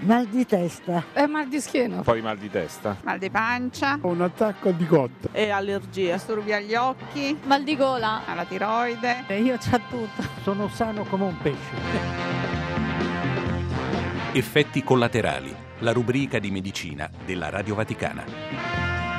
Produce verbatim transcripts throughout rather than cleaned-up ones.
Mal di testa. E mal di schiena. Poi mal di testa. Mal di pancia. Un attacco di cotta. E allergia. Disturbi agli occhi. Mal di gola. Alla tiroide. E io c'ho tutto. Sono sano come un pesce. Effetti collaterali, la rubrica di medicina della Radio Vaticana.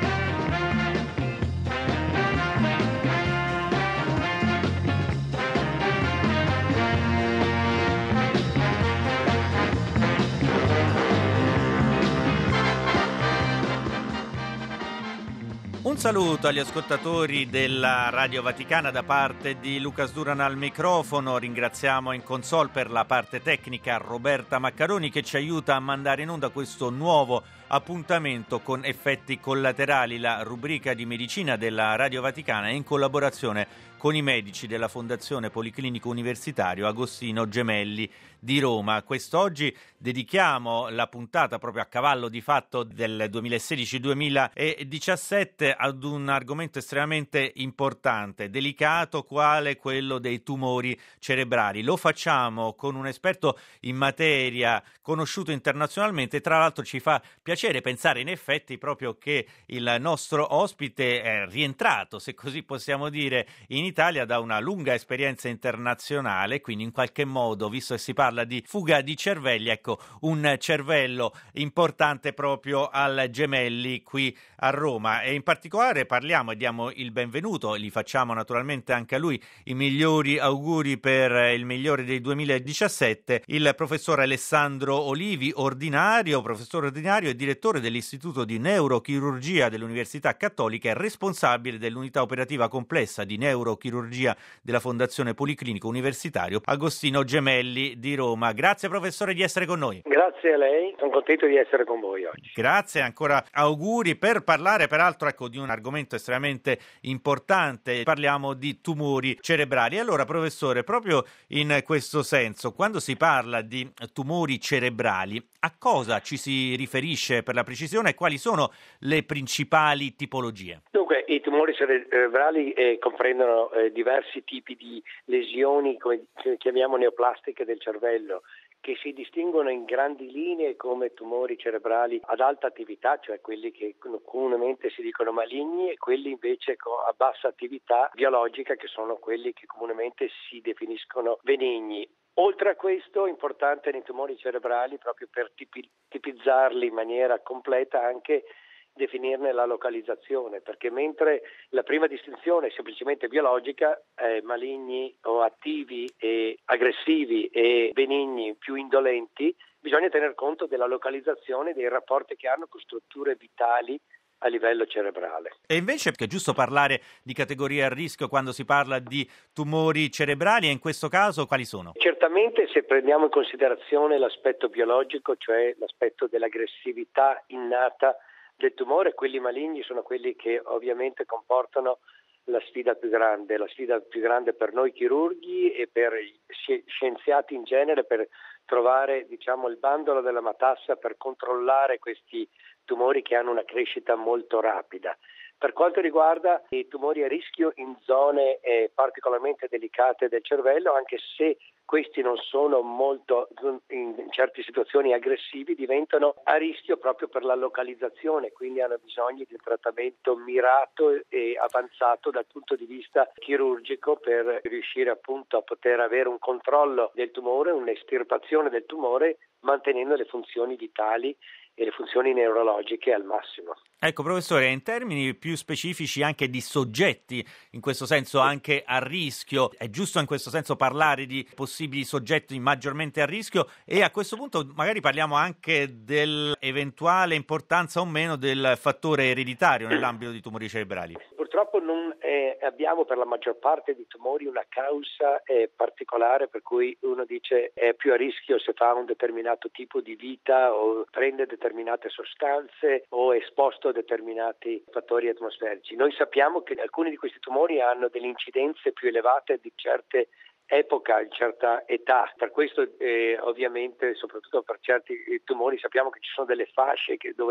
Un saluto agli ascoltatori della Radio Vaticana da parte di Lucas Duran al microfono. Ringraziamo in console per la parte tecnica Roberta Maccaroni che ci aiuta a mandare in onda questo nuovo appuntamento con Effetti collaterali, la rubrica di medicina della Radio Vaticana in collaborazione con i medici della Fondazione Policlinico Universitario Agostino Gemelli di Roma. Quest'oggi dedichiamo la puntata proprio a cavallo di fatto del duemilasedici duemiladiciassette ad un argomento estremamente importante, delicato, quale quello dei tumori cerebrali. Lo facciamo con un esperto in materia conosciuto internazionalmente. Tra l'altro ci fa piacere pensare in effetti proprio che il nostro ospite è rientrato, se così possiamo dire, in Italia da una lunga esperienza internazionale, quindi in qualche modo, visto che si parla di fuga di cervelli, ecco, un cervello importante proprio al Gemelli qui a Roma. E in particolare parliamo e diamo il benvenuto, gli facciamo naturalmente anche a lui i migliori auguri per il migliore del duemiladiciassette, il professor Alessandro Olivi, ordinario, professore ordinario e direttore dell'Istituto di Neurochirurgia dell'Università Cattolica e responsabile dell'unità operativa complessa di neurochirurgia della Fondazione Policlinico Universitario Agostino Gemelli di Roma. Grazie professore di essere con noi. Grazie a lei, sono contento di essere con voi oggi. Grazie, ancora auguri per parlare peraltro ecco di un argomento estremamente importante. Parliamo di tumori cerebrali. Allora professore, proprio in questo senso, quando si parla di tumori cerebrali, a cosa ci si riferisce per la precisione e quali sono le principali tipologie? Dunque, i tumori cerebrali eh, comprendono eh, diversi tipi di lesioni, come chiamiamo neoplastiche del cervello, che si distinguono in grandi linee come tumori cerebrali ad alta attività, cioè quelli che comunemente si dicono maligni, e quelli invece a bassa attività biologica, che sono quelli che comunemente si definiscono benigni. Oltre a questo, importante nei tumori cerebrali, proprio per tipi, tipizzarli in maniera completa, anche definirne la localizzazione, perché mentre la prima distinzione è semplicemente biologica, eh, maligni o attivi e aggressivi e benigni più indolenti, bisogna tener conto della localizzazione, dei rapporti che hanno con strutture vitali a livello cerebrale. E invece è giusto parlare di categorie a rischio quando si parla di tumori cerebrali, e in questo caso quali sono? Certamente, se prendiamo in considerazione l'aspetto biologico, cioè l'aspetto dell'aggressività innata del tumore, quelli maligni sono quelli che ovviamente comportano la sfida più grande, la sfida più grande per noi chirurghi e per gli scienziati in genere, per trovare, diciamo, il bandolo della matassa per controllare questi tumori che hanno una crescita molto rapida. Per quanto riguarda i tumori a rischio in zone eh, particolarmente delicate del cervello, anche se questi non sono molto, in certe situazioni aggressivi, diventano a rischio proprio per la localizzazione, quindi hanno bisogno di un trattamento mirato e avanzato dal punto di vista chirurgico per riuscire appunto a poter avere un controllo del tumore, un'estirpazione del tumore, mantenendo le funzioni vitali e le funzioni neurologiche al massimo. Ecco professore, in termini più specifici anche di soggetti, in questo senso anche a rischio, è giusto in questo senso parlare di possibili soggetti maggiormente a rischio, e a questo punto magari parliamo anche dell'eventuale importanza o meno del fattore ereditario nell'ambito di tumori cerebrali. Purtroppo non eh, abbiamo per la maggior parte di tumori una causa eh, particolare per cui uno dice è più a rischio se fa un determinato tipo di vita o prende determinate sostanze o è esposto a determinati fattori atmosferici. Noi sappiamo che alcuni di questi tumori hanno delle incidenze più elevate di certe epoca, in certa età. Per questo eh, ovviamente, soprattutto per certi tumori, sappiamo che ci sono delle fasce che, dove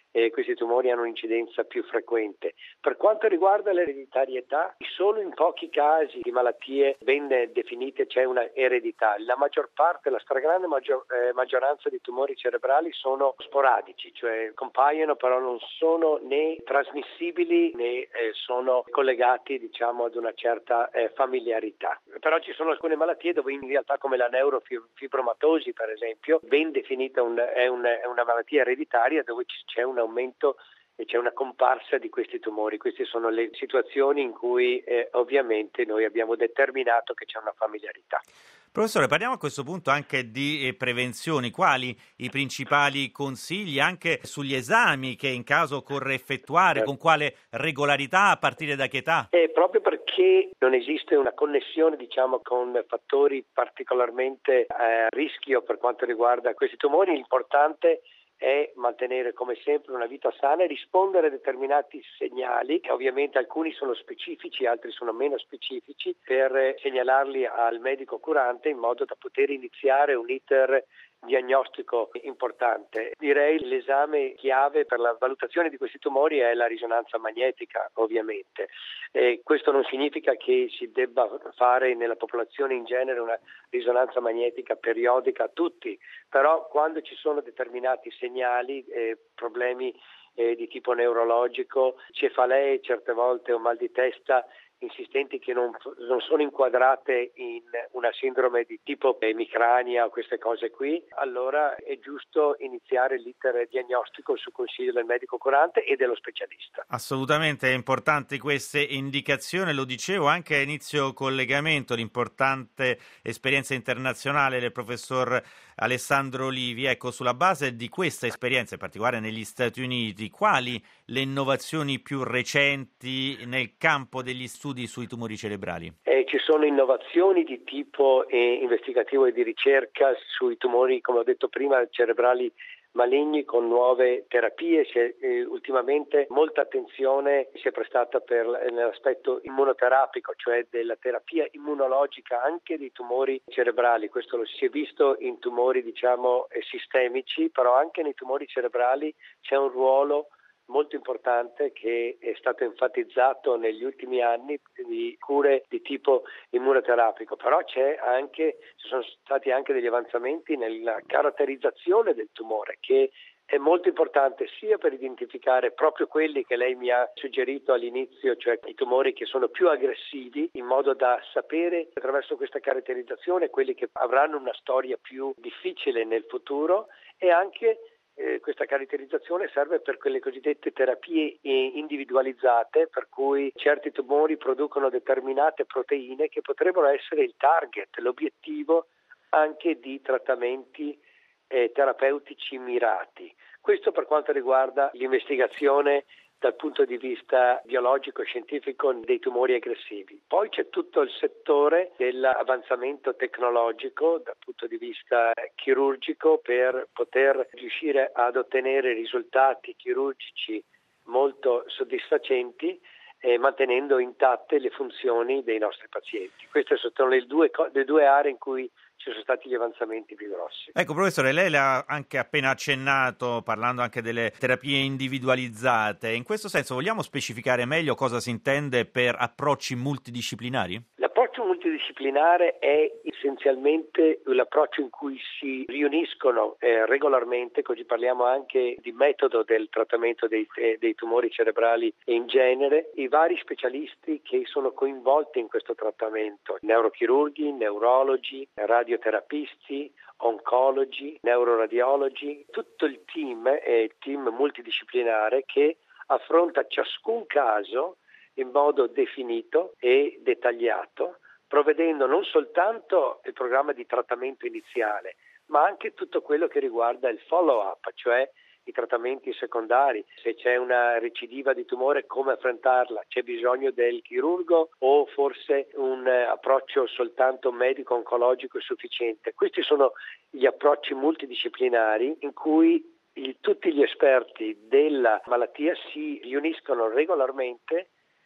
eh, questi tumori hanno un'incidenza più frequente. Per quanto riguarda l'ereditarietà, solo in pochi casi di malattie ben definite c'è una eredità. La maggior parte, la stragrande maggior, eh, maggioranza di tumori cerebrali sono sporadici, cioè compaiono però non sono né trasmissibili né eh, sono collegati diciamo ad una certa eh, familiarità. Però ci sono alcune malattie dove in realtà, come la neurofibromatosi per esempio, ben definita un, è, un, è una malattia ereditaria dove c'è un aumento e c'è una comparsa di questi tumori. Queste sono le situazioni in cui eh, ovviamente noi abbiamo determinato che c'è una familiarità. Professore, parliamo a questo punto anche di eh, prevenzioni. Quali i principali consigli anche sugli esami che in caso occorre effettuare, Certo. con quale regolarità, a partire da che età? È proprio perché non esiste una connessione diciamo con fattori particolarmente a rischio per quanto riguarda questi tumori, l'importante è mantenere come sempre una vita sana e rispondere a determinati segnali, che ovviamente alcuni sono specifici, altri sono meno specifici, per segnalarli al medico curante in modo da poter iniziare un iter diagnostico importante. Direi l'esame chiave per la valutazione di questi tumori è la risonanza magnetica, ovviamente. E questo non significa che si debba fare nella popolazione in genere una risonanza magnetica periodica a tutti, però quando ci sono determinati segnali, eh, problemi eh, di tipo neurologico, cefalee certe volte o mal di testa insistenti che non, non sono inquadrate in una sindrome di tipo emicrania o queste cose qui, allora è giusto iniziare l'iter diagnostico su consiglio del medico curante e dello specialista. Assolutamente importanti queste indicazioni, lo dicevo anche a inizio collegamento, l'importante esperienza internazionale del professor Alessandro Olivi. Ecco, sulla base di questa esperienza, in particolare negli Stati Uniti, quali le innovazioni più recenti nel campo degli studi sui tumori cerebrali? Eh, ci sono innovazioni di tipo eh, investigativo e di ricerca sui tumori, come ho detto prima, cerebrali maligni con nuove terapie. C'è, eh, ultimamente molta attenzione si è prestata per l'aspetto immunoterapico, cioè della terapia immunologica anche dei tumori cerebrali. Questo lo si è visto in tumori diciamo eh, sistemici, però anche nei tumori cerebrali c'è un ruolo molto importante che è stato enfatizzato negli ultimi anni di cure di tipo immunoterapico, però c'è anche, ci sono stati anche degli avanzamenti nella caratterizzazione del tumore, che è molto importante sia per identificare proprio quelli che lei mi ha suggerito all'inizio, cioè i tumori che sono più aggressivi, in modo da sapere attraverso questa caratterizzazione quelli che avranno una storia più difficile nel futuro, e anche Eh, questa caratterizzazione serve per quelle cosiddette terapie eh, individualizzate, per cui certi tumori producono determinate proteine che potrebbero essere il target, l'obiettivo anche di trattamenti eh, terapeutici mirati. Questo per quanto riguarda l'investigazione dal punto di vista biologico e scientifico dei tumori aggressivi. Poi c'è tutto il settore dell'avanzamento tecnologico dal punto di vista chirurgico per poter riuscire ad ottenere risultati chirurgici molto soddisfacenti e mantenendo intatte le funzioni dei nostri pazienti. Queste sono le due, le due aree in cui ci sono stati gli avanzamenti più grossi. Ecco, professore, lei l'ha anche appena accennato parlando anche delle terapie individualizzate. In questo senso vogliamo specificare meglio cosa si intende per approcci multidisciplinari? L'approccio multidisciplinare è essenzialmente l'approccio in cui si riuniscono eh, regolarmente, così parliamo anche di metodo del trattamento dei, eh, dei tumori cerebrali in genere, i vari specialisti che sono coinvolti in questo trattamento, neurochirurghi, neurologi, radioterapisti, oncologi, neuroradiologi, tutto il team è il team multidisciplinare che affronta ciascun caso in modo definito e dettagliato, provvedendo non soltanto il programma di trattamento iniziale, ma anche tutto quello che riguarda il follow-up, cioè i trattamenti secondari, se c'è una recidiva di tumore come affrontarla, c'è bisogno del chirurgo o forse un approccio soltanto medico-oncologico è sufficiente. Questi sono gli approcci multidisciplinari in cui il, tutti gli esperti della malattia si riuniscono regolarmente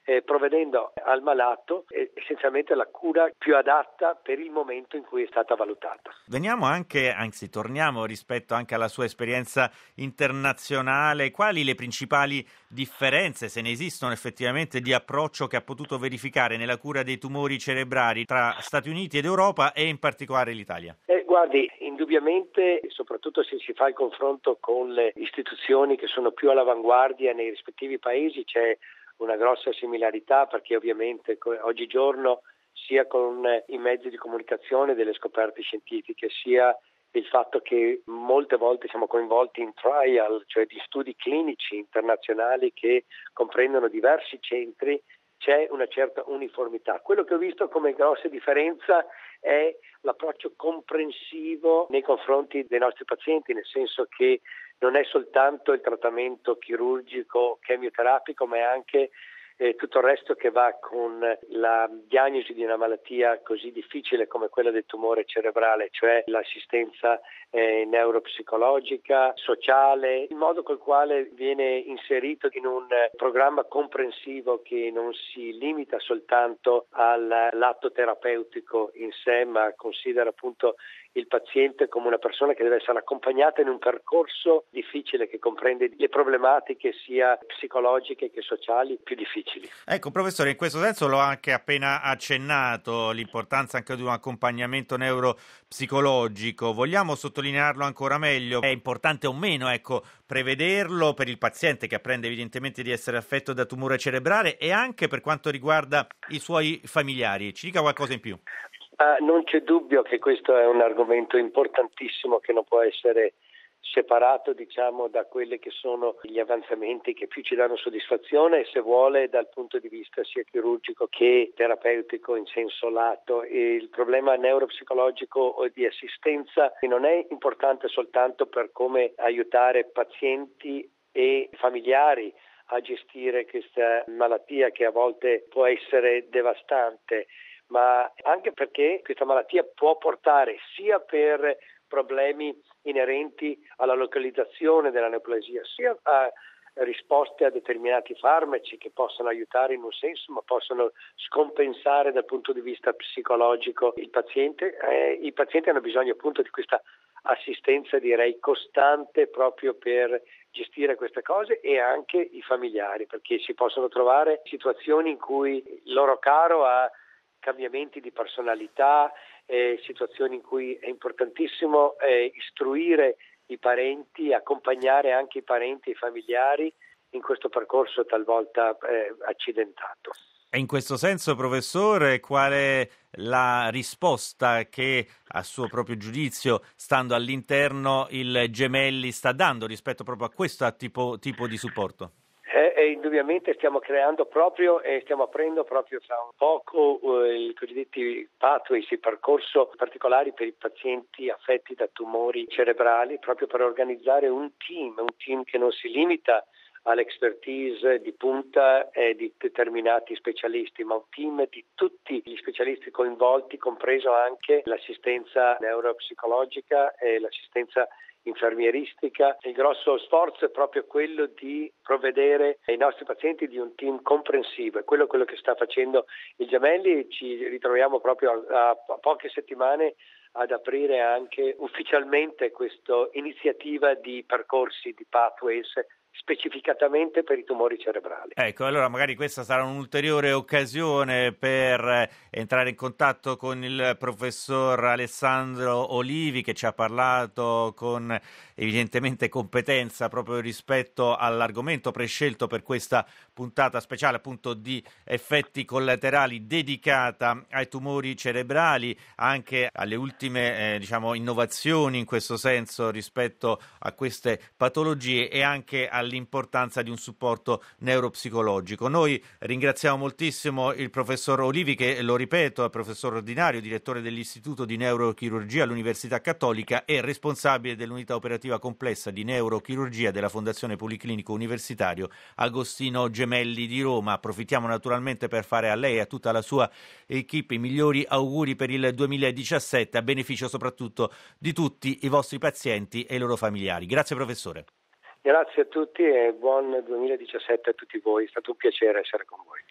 eh, provvedendo al malato eh, essenzialmente la cura più adatta per il momento in cui è stata valutata. Veniamo anche, anzi torniamo rispetto anche alla sua esperienza internazionale, quali le principali differenze, se ne esistono effettivamente, di approccio che ha potuto verificare nella cura dei tumori cerebrali tra Stati Uniti ed Europa e in particolare l'Italia? Eh, guardi, indubbiamente, soprattutto se si fa il confronto con le istituzioni che sono più all'avanguardia nei rispettivi paesi, c'è una grossa similarità, perché ovviamente oggigiorno sia con i mezzi di comunicazione delle scoperte scientifiche, sia il fatto che molte volte siamo coinvolti in trial, cioè di studi clinici internazionali che comprendono diversi centri, c'è una certa uniformità. Quello che ho visto come grossa differenza è l'approccio comprensivo nei confronti dei nostri pazienti, nel senso che non è soltanto il trattamento chirurgico, chemioterapico, ma è anche eh, tutto il resto che va con la diagnosi di una malattia così difficile come quella del tumore cerebrale, cioè l'assistenza eh, neuropsicologica, sociale, il modo col quale viene inserito in un programma comprensivo che non si limita soltanto all'atto terapeutico in sé, ma considera appunto il paziente come una persona che deve essere accompagnata in un percorso difficile che comprende le problematiche sia psicologiche che sociali più difficili. Ecco, professore, in questo senso l'ho anche appena accennato, l'importanza anche di un accompagnamento neuropsicologico. Vogliamo sottolinearlo ancora meglio? È importante o meno, ecco, prevederlo per il paziente che apprende evidentemente di essere affetto da tumore cerebrale e anche per quanto riguarda i suoi familiari? Ci dica qualcosa in più. Ah, non c'è dubbio che questo è un argomento importantissimo che non può essere separato, diciamo, da quelli che sono gli avanzamenti che più ci danno soddisfazione, e se vuole dal punto di vista sia chirurgico che terapeutico in senso lato. E il problema neuropsicologico o di assistenza non è importante soltanto per come aiutare pazienti e familiari a gestire questa malattia che a volte può essere devastante, ma anche perché questa malattia può portare sia per problemi inerenti alla localizzazione della neoplasia, sia a risposte a determinati farmaci che possono aiutare in un senso, ma possono scompensare dal punto di vista psicologico il paziente. Eh, I pazienti hanno bisogno appunto di questa assistenza, direi, costante proprio per gestire queste cose, e anche i familiari, perché si possono trovare situazioni in cui il loro caro ha cambiamenti di personalità, eh, situazioni in cui è importantissimo eh, istruire i parenti, accompagnare anche i parenti e i familiari in questo percorso talvolta eh, accidentato. E in questo senso, professore, qual è la risposta che, a suo proprio giudizio, stando all'interno, il Gemelli sta dando rispetto proprio a questo tipo, tipo di supporto? Eh, eh, indubbiamente stiamo creando proprio e stiamo aprendo proprio fra un poco eh, i cosiddetti pathways, i percorsi particolari per i pazienti affetti da tumori cerebrali, proprio per organizzare un team, un team che non si limita all'expertise di punta e di determinati specialisti, ma un team di tutti gli specialisti coinvolti, compreso anche l'assistenza neuropsicologica e l'assistenza infermieristica. Il grosso sforzo è proprio quello di provvedere ai nostri pazienti di un team comprensivo, è quello, quello che sta facendo il Gemelli. Ci ritroviamo proprio a, a poche settimane ad aprire anche ufficialmente questa iniziativa di percorsi, di pathways, specificatamente per i tumori cerebrali. Ecco, allora magari questa sarà un'ulteriore occasione per entrare in contatto con il professor Alessandro Olivi, che ci ha parlato con evidentemente competenza proprio rispetto all'argomento prescelto per questa puntata speciale, appunto, di effetti collaterali, dedicata ai tumori cerebrali, anche alle ultime eh, diciamo innovazioni in questo senso rispetto a queste patologie e anche all'importanza di un supporto neuropsicologico. Noi ringraziamo moltissimo il professor Olivi, che, lo ripeto, è professore ordinario, direttore dell'Istituto di Neurochirurgia all'Università Cattolica e responsabile dell'unità operativa complessa di neurochirurgia della Fondazione Policlinico Universitario Agostino Gemelli di Roma. Approfittiamo naturalmente per fare a lei e a tutta la sua equipe i migliori auguri per il duemiladiciassette, a beneficio soprattutto di tutti i vostri pazienti e i loro familiari. Grazie professore. Grazie a tutti e buon duemiladiciassette a tutti voi, è stato un piacere essere con voi.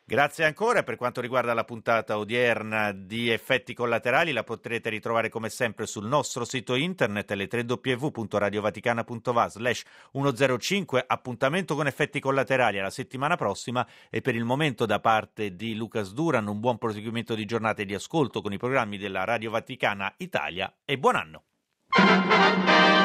Grazie ancora. Per quanto riguarda la puntata odierna di Effetti Collaterali, la potrete ritrovare come sempre sul nostro sito internet, le w w w punto radiovaticana punto va slash centocinque. Appuntamento con Effetti Collaterali alla settimana prossima, e per il momento da parte di Lucas Duran un buon proseguimento di giornate di ascolto con i programmi della Radio Vaticana Italia e buon anno.